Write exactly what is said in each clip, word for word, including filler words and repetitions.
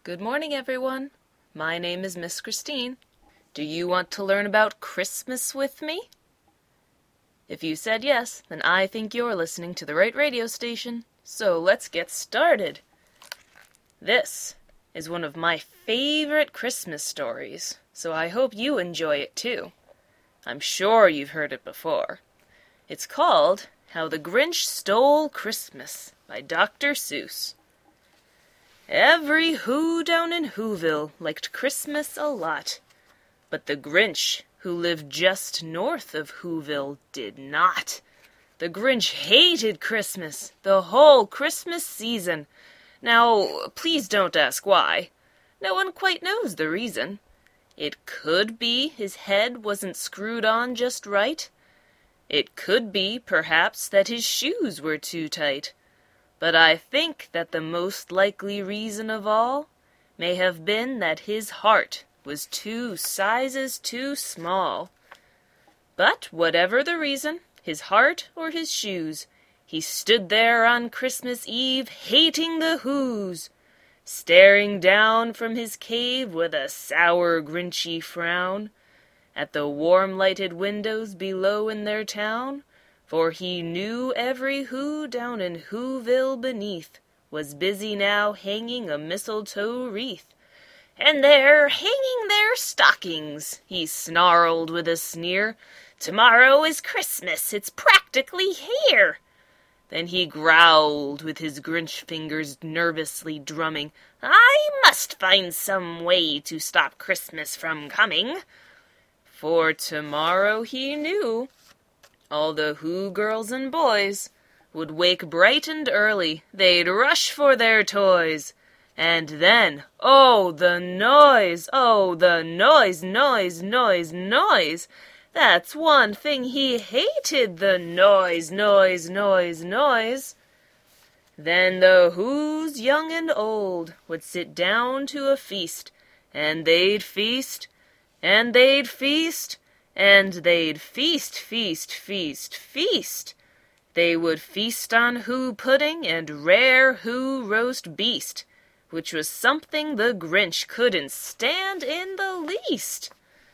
Good morning, everyone. My name is Miss Christine. Do you want to learn about Christmas with me? If you said yes, then I think you're listening to the right radio station. So let's get started. This is one of my favorite Christmas stories, so I hope you enjoy it too. I'm sure you've heard it before. It's called How the Grinch Stole Christmas by Doctor Seuss. Every Who down in Whoville liked Christmas a lot, but the Grinch, who lived just north of Whoville, did not. The Grinch hated Christmas, the whole Christmas season. Now, please don't ask why. No one quite knows the reason. It could be his head wasn't screwed on just right. It could be, perhaps, that his shoes were too tight. But I think that the most likely reason of all may have been that his heart was two sizes too small. But whatever the reason, his heart or his shoes, he stood there on Christmas Eve hating the Whos, staring down from his cave with a sour, grinchy frown at the warm-lighted windows below in their town. For he knew every Who down in Whoville beneath was busy now hanging a mistletoe wreath. And they're hanging their stockings, he snarled with a sneer. Tomorrow is Christmas, it's practically here. Then he growled with his Grinch fingers nervously drumming. I must find some way to stop Christmas from coming. For tomorrow he knew all the Who girls and boys would wake bright and early, they'd rush for their toys. And then, oh, the noise, oh, the noise, noise, noise, noise. That's one thing he hated, the noise, noise, noise, noise. Then the Whos, young and old, would sit down to a feast, and they'd feast, and they'd feast, and they'd feast, feast, feast, feast. They would feast on Who pudding and rare Who roast beast, which was something the Grinch couldn't stand in the least.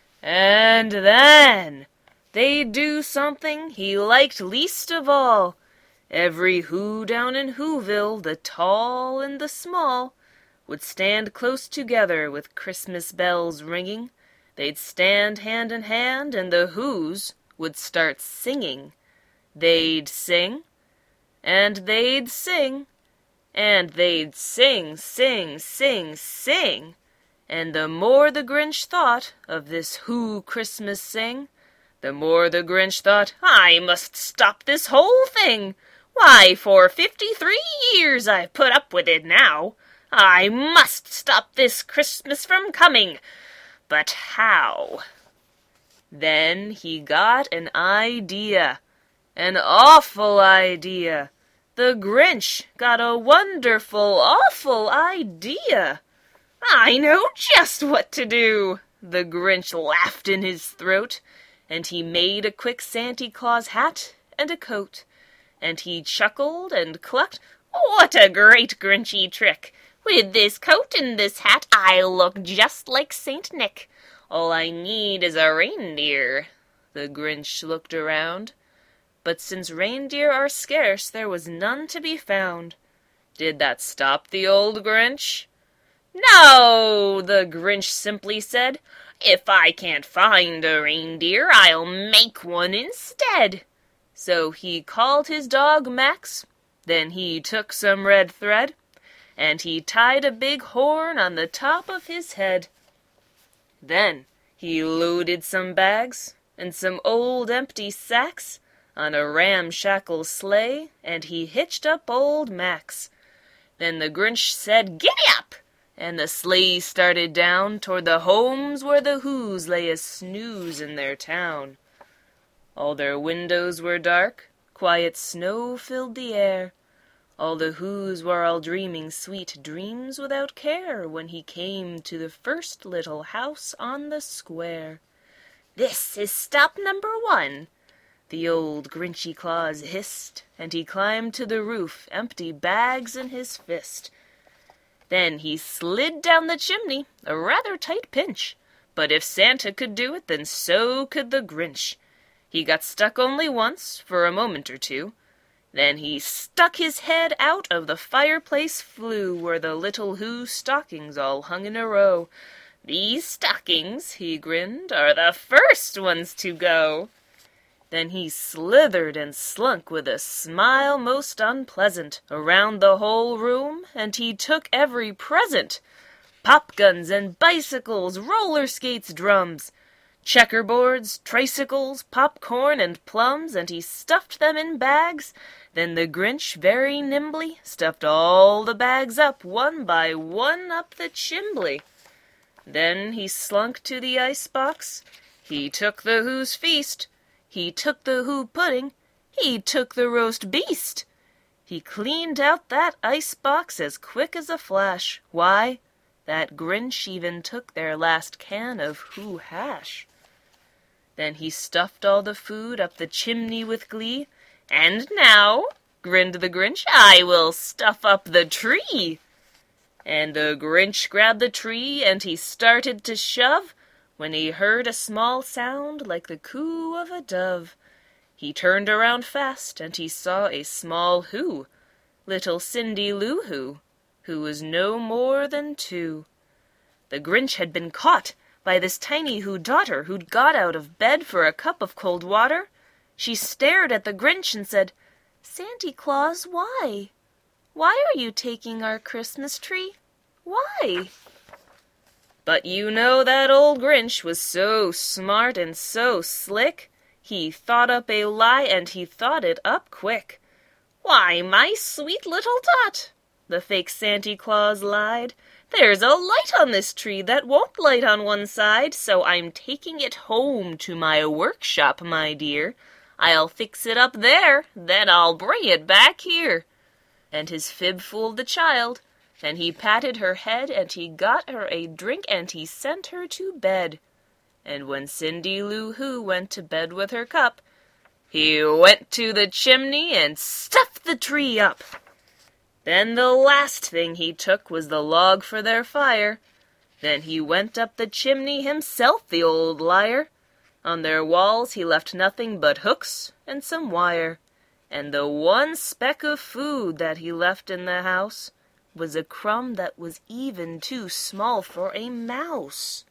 And then they'd do something he liked least of all. Every Who down in Whoville, the tall and the small, would stand close together with Christmas bells ringing. They'd stand hand in hand, and the Whos would start singing. They'd sing, and they'd sing, and they'd sing, sing, sing, sing. And the more the Grinch thought of this Who Christmas sing, the more the Grinch thought, I must stop this whole thing. Why, for fifty-three years I've put up with it now. I must stop this Christmas from coming. But how? Then he got an idea, an awful idea. The Grinch got a wonderful, awful idea. I know just what to do. The Grinch laughed in his throat, and he made a quick Santa Claus hat and a coat, and he chuckled and clucked. What a great Grinchy trick! With this coat and this hat, I look just like Saint Nick. All I need is a reindeer. The Grinch looked around, but since reindeer are scarce, there was none to be found. Did that stop the old Grinch? No, the Grinch simply said. If I can't find a reindeer, I'll make one instead. So he called his dog Max, then he took some red thread, and he tied a big horn on the top of his head. Then he loaded some bags and some old empty sacks on a ramshackle sleigh, and he hitched up old Max. Then the Grinch said, Giddy up! And the sleigh started down toward the homes where the Whos lay a snooze in their town. All their windows were dark, quiet snow filled the air. All the Whos were all dreaming sweet dreams without care when he came to the first little house on the square. This is stop number one, the old Grinchy Claus hissed, and he climbed to the roof, empty bags in his fist. Then he slid down the chimney, a rather tight pinch. But if Santa could do it, then so could the Grinch. He got stuck only once, for a moment or two. Then he stuck his head out of the fireplace flue, where the little Who stockings all hung in a row. "These stockings," he grinned, "are the first ones to go." Then he slithered and slunk with a smile most unpleasant around the whole room, and he took every present. Pop guns and bicycles, roller skates, drums, checkerboards, tricycles, popcorn, and plums, and he stuffed them in bags. Then the Grinch very nimbly stuffed all the bags up, one by one, up the chimbley. Then he slunk to the icebox. He took the Who's feast. He took the Who pudding. He took the roast beast. He cleaned out that icebox as quick as a flash. Why, that Grinch even took their last can of Who hash. Then he stuffed all the food up the chimney with glee. "And now," grinned the Grinch, "I will stuff up the tree." And the Grinch grabbed the tree and he started to shove, when he heard a small sound like the coo of a dove. He turned around fast and he saw a small Who, little Cindy Lou Who, who was no more than two. The Grinch had been caught by this tiny Who daughter who'd got out of bed for a cup of cold water. She stared at the Grinch and said, "Santy Claus, why? Why are you taking our Christmas tree? Why?" But you know that old Grinch was so smart and so slick, he thought up a lie and he thought it up quick. "Why, my sweet little tot," the fake Santy Claus lied, "there's a light on this tree that won't light on one side, so I'm taking it home to my workshop, my dear. I'll fix it up there, then I'll bring it back here." And his fib fooled the child, and he patted her head, and he got her a drink, and he sent her to bed. And when Cindy Lou Who went to bed with her cup, he went to the chimney and stuffed the tree up. Then the last thing he took was the log for their fire. Then he went up the chimney himself, the old liar. On their walls he left nothing but hooks and some wire. And the one speck of food that he left in the house was a crumb that was even too small for a mouse.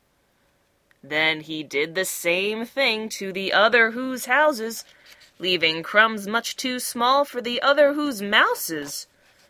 Then he did the same thing to the other Who's houses, leaving crumbs much too small for the other Who's mouses.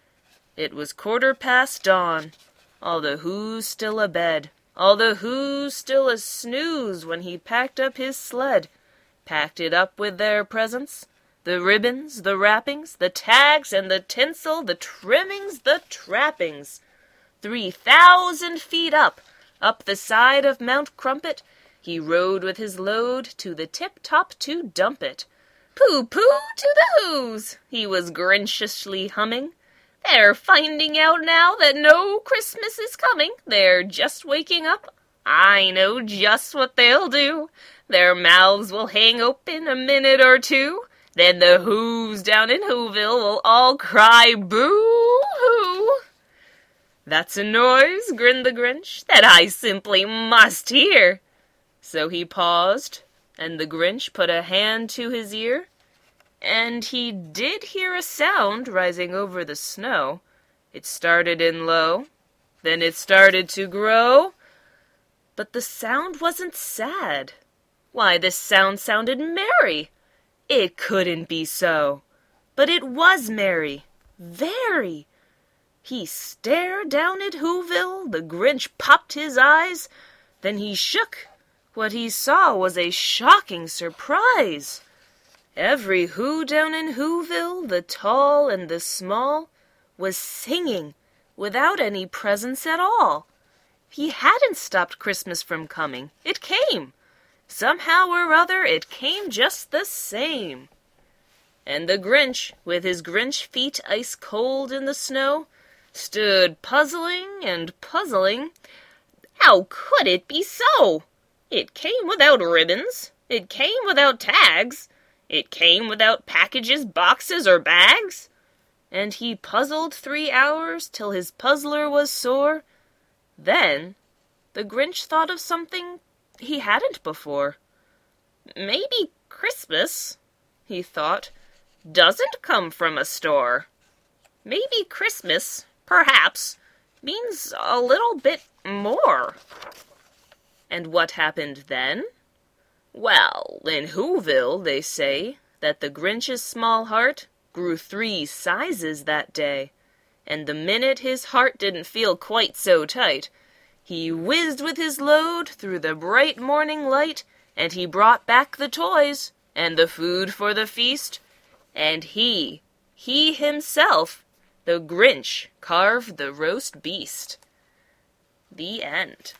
It was quarter past dawn, all the Who's still abed, all the Who's still a snooze when he packed up his sled, packed it up with their presents, the ribbons, the wrappings, the tags and the tinsel, the trimmings, the trappings. Three thousand feet up, up the side of Mount Crumpet, he rode with his load to the tip-top to dump it. "Pooh-pooh to the Who's," he was grinchishly humming. "They're finding out now that no Christmas is coming. They're just waking up. I know just what they'll do. Their mouths will hang open a minute or two. Then the Who's down in Whoville will all cry boo-hoo." "That's a noise," grinned the Grinch, "that I simply must hear." So he paused, and the Grinch put a hand to his ear, and he did hear a sound rising over the snow. It started in low, then it started to grow, but the sound wasn't sad. Why, this sound sounded merry. It couldn't be so, but it was merry, very. He stared down at Whoville, the Grinch popped his eyes, then he shook. What he saw was a shocking surprise. Every Who down in Whoville, the tall and the small, was singing without any presents at all. He hadn't stopped Christmas from coming. It came. Somehow or other, it came just the same. And the Grinch, with his Grinch feet ice cold in the snow, stood puzzling and puzzling. How could it be so? It came without ribbons. It came without tags. It came without packages, boxes, or bags. and he puzzled three hours till his puzzler was sore. Then the Grinch thought of something he hadn't before. Maybe Christmas, he thought, doesn't come from a store. Maybe Christmas, perhaps, means a little bit more. And what happened then? Well, in Whoville, they say that the Grinch's small heart grew three sizes that day, and the minute his heart didn't feel quite so tight, he whizzed with his load through the bright morning light, and he brought back the toys, and the food for the feast, and he, he himself, the Grinch, carved the roast beast. The end.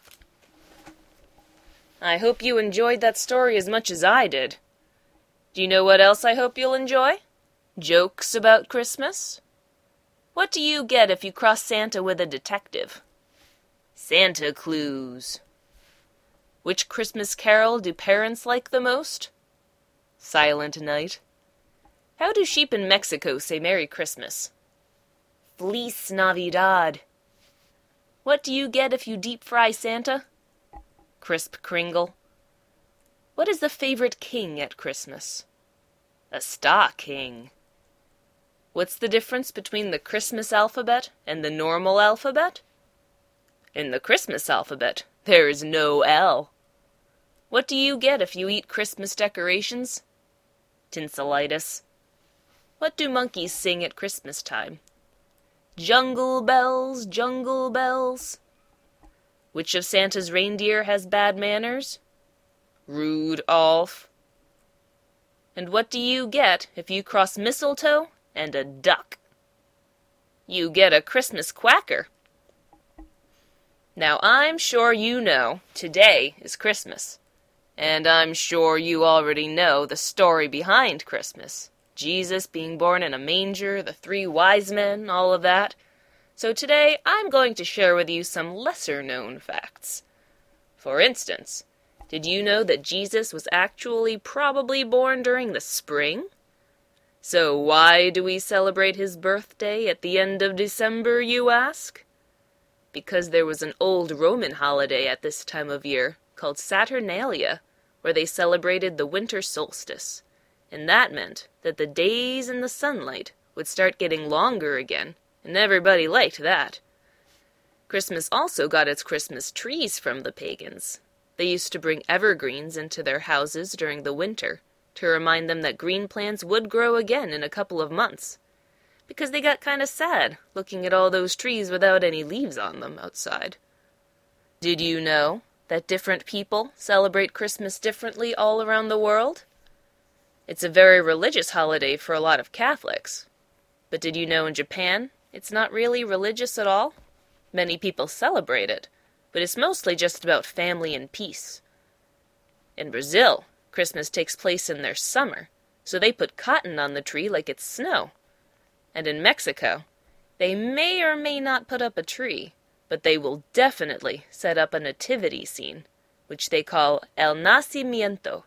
I hope you enjoyed that story as much as I did. Do you know what else I hope you'll enjoy? Jokes about Christmas? What do you get if you cross Santa with a detective? Santa clues. Which Christmas carol do parents like the most? Silent Night. How do sheep in Mexico say Merry Christmas? Feliz Navidad. What do you get if you deep fry Santa? Crisp Kringle. What is the favorite king at Christmas? A Star King. What's the difference between the Christmas alphabet and the normal alphabet? In the Christmas alphabet, there is no L. What do you get if you eat Christmas decorations? Tinselitis. What do monkeys sing at Christmas time? Jungle bells, jungle bells. Which of Santa's reindeer has bad manners? Rudolph. And what do you get if you cross mistletoe and a duck? You get a Christmas quacker. Now, I'm sure you know today is Christmas, and I'm sure you already know the story behind Christmas. Jesus being born in a manger, the three wise men, all of that. So today, I'm going to share with you some lesser-known facts. For instance, did you know that Jesus was actually probably born during the spring? So why do we celebrate his birthday at the end of December, you ask? Because there was an old Roman holiday at this time of year called Saturnalia, where they celebrated the winter solstice. And that meant that the days in the sunlight would start getting longer again, and everybody liked that. Christmas also got its Christmas trees from the pagans. They used to bring evergreens into their houses during the winter to remind them that green plants would grow again in a couple of months, because they got kind of sad looking at all those trees without any leaves on them outside. Did you know that different people celebrate Christmas differently all around the world? It's a very religious holiday for a lot of Catholics. But did you know in Japan, it's not really religious at all? Many people celebrate it, but it's mostly just about family and peace. In Brazil, Christmas takes place in their summer, so they put cotton on the tree like it's snow. And in Mexico, they may or may not put up a tree, but they will definitely set up a nativity scene, which they call El Nacimiento.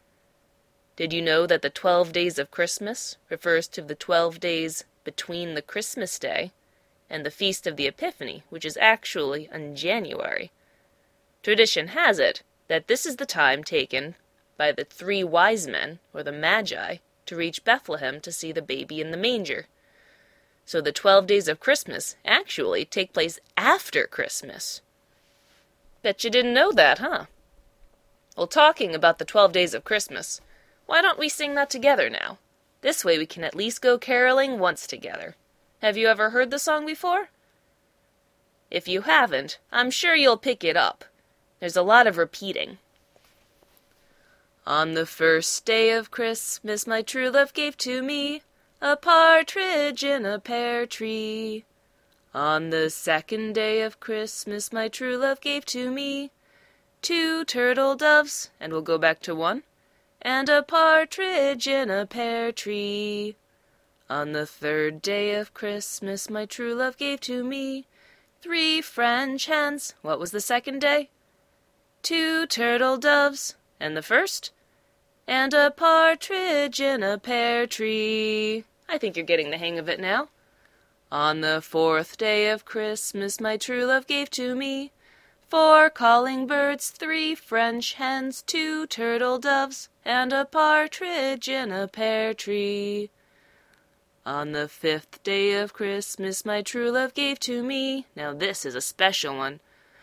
Did you know that the twelve days of Christmas refers to the twelve days between the Christmas day and the Feast of the Epiphany, which is actually in January? Tradition has it that this is the time taken by the three wise men, or the Magi, to reach Bethlehem to see the baby in the manger. So the twelve days of Christmas actually take place after Christmas. Bet you didn't know that, huh? Well, talking about the twelve days of Christmas, why don't we sing that together now? This way we can at least go caroling once together. Have you ever heard the song before? If you haven't, I'm sure you'll pick it up. There's a lot of repeating. On the first day of Christmas, my true love gave to me a partridge in a pear tree. On the second day of Christmas, my true love gave to me two turtle doves, and we'll go back to one, and a partridge in a pear tree. On the third day of Christmas, my true love gave to me three French hens. What was the second day? Two turtle doves. And the first? And a partridge in a pear tree. I think you're getting the hang of it now. On the fourth day of Christmas my true love gave to me four calling birds, three French hens, two turtle doves, and a partridge in a pear tree. On the fifth day of Christmas my true love gave to me, now this is a special one,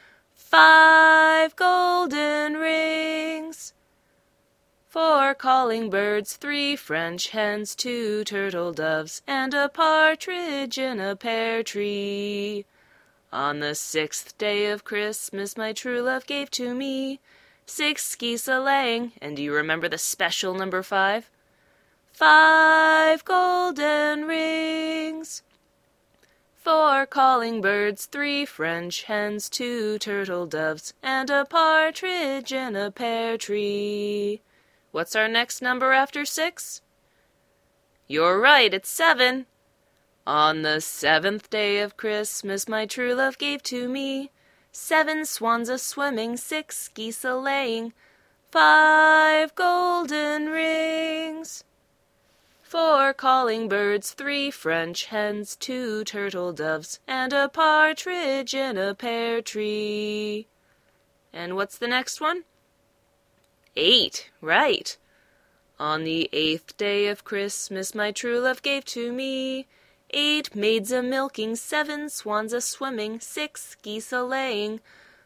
five golden rings, four calling birds, three French hens, two turtle doves, and a partridge in a pear tree. On the sixth day of Christmas my true love gave to me six geese a-laying, and do you remember the special number five? Five golden rings, four calling birds, three French hens, two turtle doves, and a partridge in a pear tree. What's our next number after six? You're right, it's seven. On the seventh day of Christmas my true love gave to me seven swans a-swimming, six geese a-laying, five golden rings, four calling birds, three French hens, two turtle doves, and a partridge in a pear tree. And what's the next one? Eight, right. On the eighth day of Christmas my true love gave to me eight maids a-milking, seven swans a-swimming, six geese a-laying,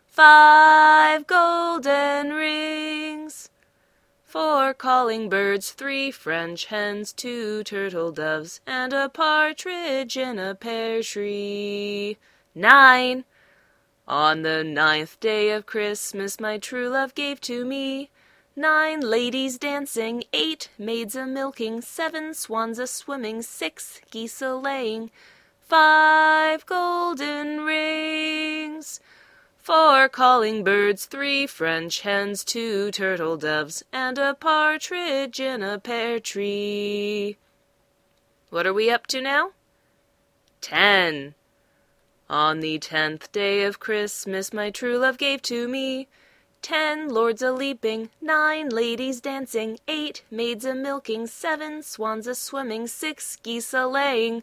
five golden rings, four calling birds, three French hens, two turtle doves, and a partridge in a pear tree. Nine. On the ninth day of Christmas my true love gave to me nine ladies dancing, eight maids a-milking, seven swans a-swimming, six geese a-laying, five golden rings, four calling birds, three French hens, two turtle doves, and a partridge in a pear tree. What are we up to now? Ten. On the tenth day of Christmas my true love gave to me ten lords a-leaping, nine ladies dancing, eight maids a-milking, seven swans a-swimming, six geese a-laying,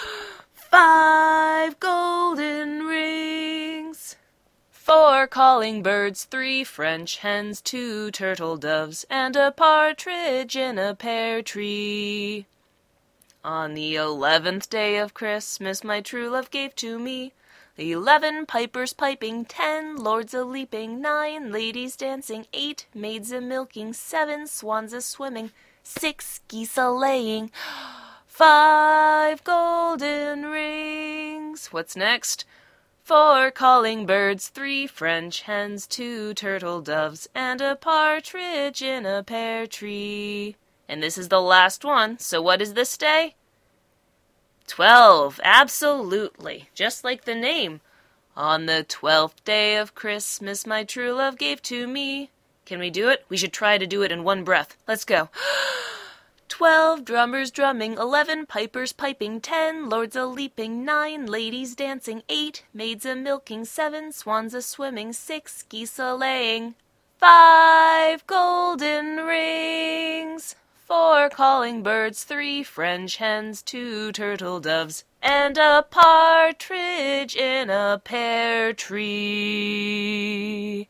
five golden rings, four calling birds, three French hens, two turtle doves, and a partridge in a pear tree. On the eleventh day of Christmas my true love gave to me eleven pipers piping, ten lords a-leaping, nine ladies dancing, eight maids a-milking, seven swans a-swimming, six geese a-laying, five golden rings. What's next? Four calling birds, three French hens, two turtle doves, and a partridge in a pear tree. And this is the last one, so what is this day? Twelve, absolutely, just like the name. On the twelfth day of Christmas my true love gave to me. Can we do it? We should try to do it in one breath. Let's go. Twelve drummers drumming, eleven pipers piping, ten lords a-leaping, nine ladies dancing, eight maids a-milking, seven swans a-swimming, six geese a-laying, five golden rings, four calling birds, three French hens, two turtle doves, and a partridge in a pear tree.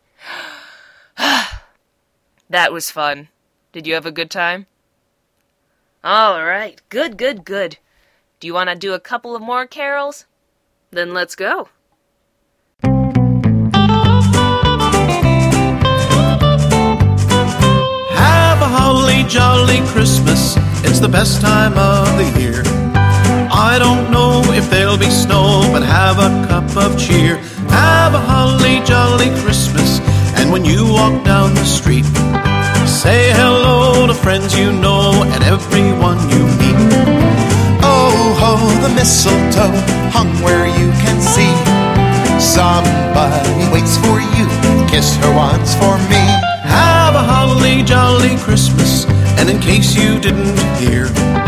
That was fun. Did you have a good time? All right, good, good, good. Do you want to do a couple of more carols? Then let's go. Have a holly jolly Christmas, it's the best time of the year. I don't know if there'll be snow, but have a cup of cheer. Have a holly jolly Christmas, and when you walk down the street, say hello to friends you know and everyone you meet. Oh ho, the mistletoe hung where you can see. Somebody waits for you, kiss her once for me. Have a holly jolly Christmas, and in case you didn't hear,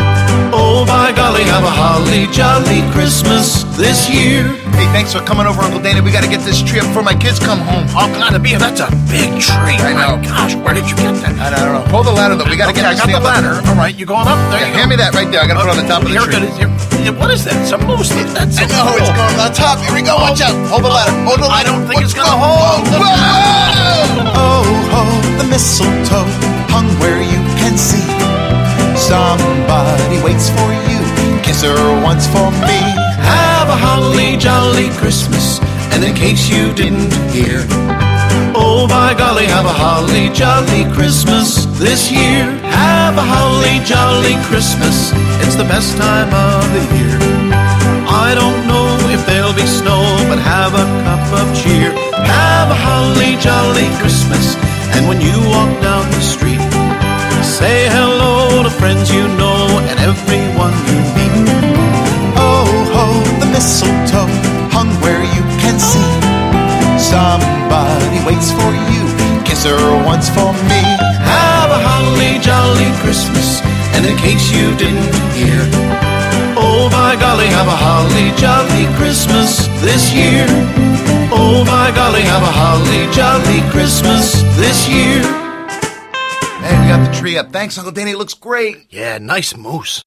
Oh, by golly, have a holly jolly Christmas this year. Hey, thanks for coming over, Uncle Danny. We got to get this tree up before my kids come home. Oh, glad to be here. That's a big tree. I know. My gosh, where did you get that? I don't know. Hold the ladder, though. We got to Okay, get I this got thing the up. ladder. All right, you going up? There Yeah, you go. hand me that right there. I got to put it on the top of the Here, tree. good. Here. Yeah, what is that? It's a moose. That's I know, it's going on top. Here we go. Watch out. Hold the ladder. Hold the I ladder. don't think What's it's gonna going- hold. Whoa! Oh, ho, the mistletoe hung where you can see. Somebody waits for you. Kiss her once for me. Have a holly jolly Christmas, and in case you didn't hear, oh by golly, have a holly jolly Christmas this year. Have a holly jolly Christmas, it's the best time of the year. I don't know if there'll be snow, but have a cup of cheer. Have a holly jolly Christmas, and when you walk down the street, say hello to friends you know and everyone you meet. Oh, ho, the mistletoe hung where you can see. Somebody waits for you. Kiss her once for me. Have a holly jolly Christmas, and in case you didn't hear, oh by golly, have a holly jolly Christmas this year. Oh by golly, have a holly jolly Christmas this year. Hey, we got the tree up. Thanks, Uncle Danny. It looks great. Yeah, nice moose.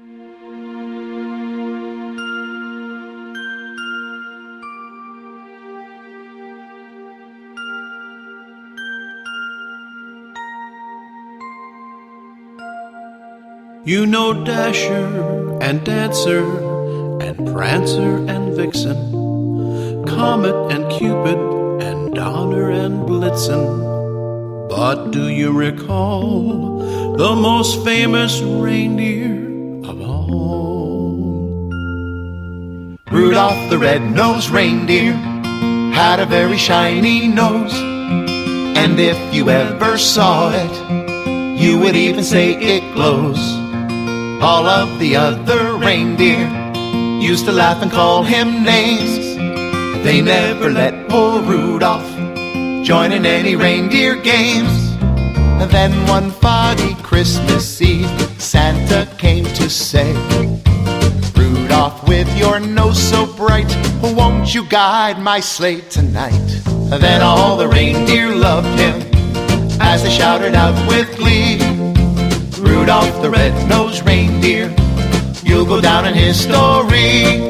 You know Dasher and Dancer and Prancer and Vixen, Comet and Cupid and Donner and Blitzen. But do you recall the most famous reindeer of all? Rudolph the red-nosed reindeer had a very shiny nose, and if you ever saw it, you would even say it glows. All of the other reindeer used to laugh and call him names. They never let poor Rudolph join in any reindeer games. And then one foggy Christmas Eve, Santa came to say, Rudolph, with your nose so bright, won't you guide my sleigh tonight? And then all the reindeer loved him as they shouted out with glee, Rudolph the red-nosed reindeer, you'll go down in history.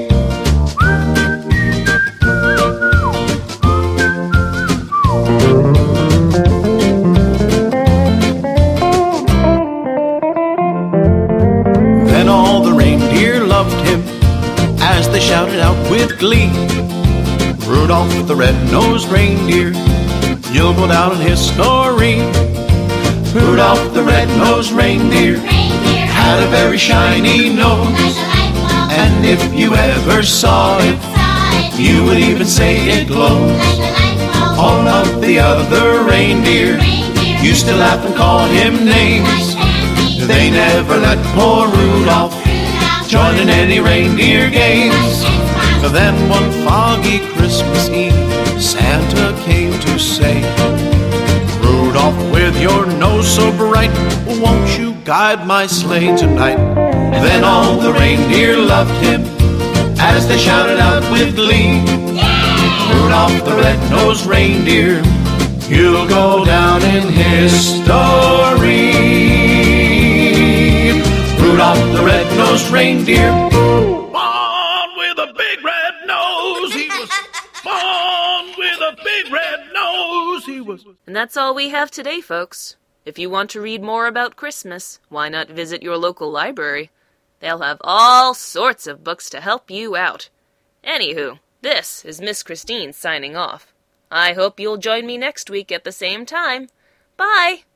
Then all the reindeer loved him as they shouted out with glee, Rudolph the red-nosed reindeer, you'll go down in history. Rudolph the red-nosed reindeer had a very shiny nose, and if you ever saw it, you would even say it glows. All of the other reindeer used to laugh and call him names. They never let poor Rudolph join in any reindeer games. Then one foggy Christmas Eve, Santa came to say, Rudolph, with your nose so bright, won't you guide my sleigh tonight? Then all the reindeer loved him as they shouted out with glee, Rudolph the red-nosed reindeer, you'll go down in history. Rudolph the red-nosed reindeer, born with a big red nose, he was born with a big red nose, he was. And that's all we have today, folks. If you want to read more about Christmas, why not visit your local library? They'll have all sorts of books to help you out. Anywho, this is Miss Christine signing off. I hope you'll join me next week at the same time. Bye!